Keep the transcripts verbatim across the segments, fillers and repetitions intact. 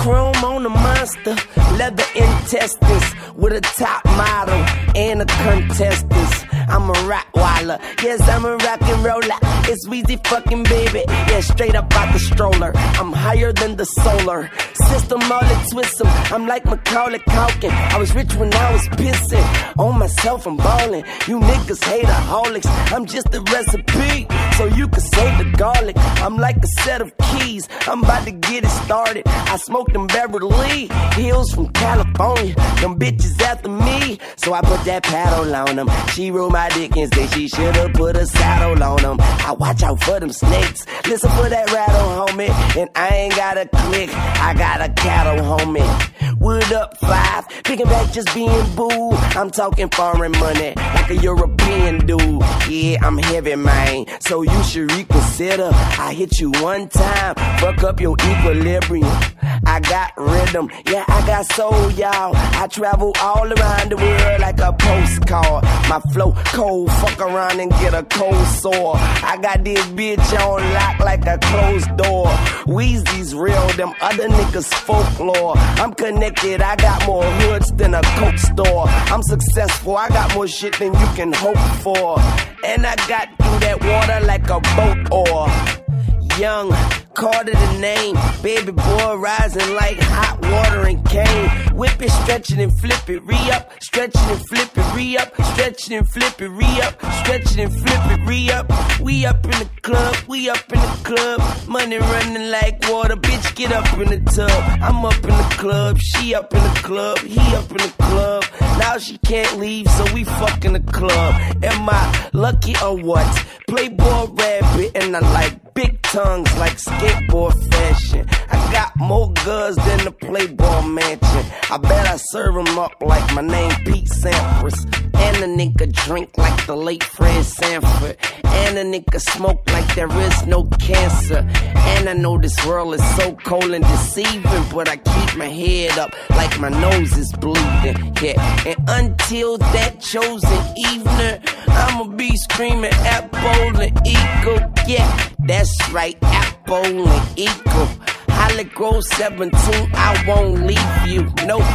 chrome on the monster, leather intestines with a top model and a contestants. I'm a Rottweiler, yes, I'm a rock and roller. It's Weezy fucking baby, yeah, straight up out the stroller. I'm higher than the solar system, all it twists 'em. I'm like Macaulay Culkin. I was rich when I was pissing on myself, I'm ballin'. You niggas hateaholics, I'm just a recipe, so you can save the garlic. I'm like a set of keys, I'm about to get it started. I smoke them Beverly Hills from California. Them bitches after me, so I put that paddle on them. She rolled my dick and said she should've put a saddle on them. I watch out for them snakes, listen for that rattle, homie. And I ain't got a click, I got a cattle, homie. Wood up five, picking back just being boo. I'm talking foreign money, like a European dude. Yeah, I'm heavy, man, so you should reconsider. I hit you one time, fuck up your equilibrium. I got rhythm, yeah, I got soul, y'all. I travel all around the world like a postcard. My flow cold, fuck around and get a cold sore. I got this bitch on lock like a closed door. Weezy's real, them other niggas folklore. I'm connected, I got more hoods than a Coke store. I'm successful, I got more shit than you can hope for. And I got through that water like a boat oar. Young, Carter the name, baby boy rising like hot water and cane. Whip it, stretch it and flip it, re-up, stretch it and flip it, re-up, stretch it and flip it, re-up, stretch it and flip it, re-up. We up in the club, we up in the club, money running like water, bitch get up in the tub. I'm up in the club, she up in the club, he up in the club. Now she can't leave, so we fuck in the club. Am I lucky or what? Playboy rabbit and I like big tongues like skateboard fashion. I got more guns than the Playboy Mansion. I bet I serve them up like my name Pete Sampras. And a nigga drink like the late Fred Sanford. And a nigga smoke like there is no cancer. And I know this world is so cold and deceiving, but I keep my head up like my nose is bleeding. Yeah, and until that chosen evening, I'ma be screaming Apple and Eagle. Yeah, that's right, Apple and Eagle. Holly Grove seventeen, I won't leave you, nope.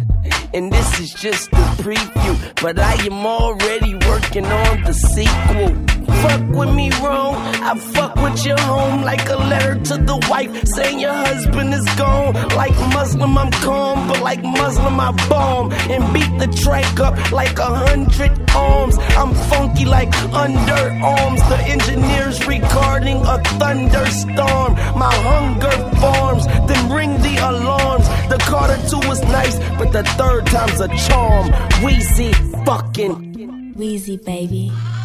And this is just the preview, but I am already working on the sequel. Fuck with me wrong, I fuck with your home like a letter to the wife saying your husband is gone. Like Muslim I'm calm, but like Muslim I bomb and beat the track up like a hundred arms. I'm funky like underarms, the engineers regarding a thunderstorm. My hunger farms, then ring the alarms. The Carter two was nice, but the third time's a charm. Weezy fucking Weezy baby.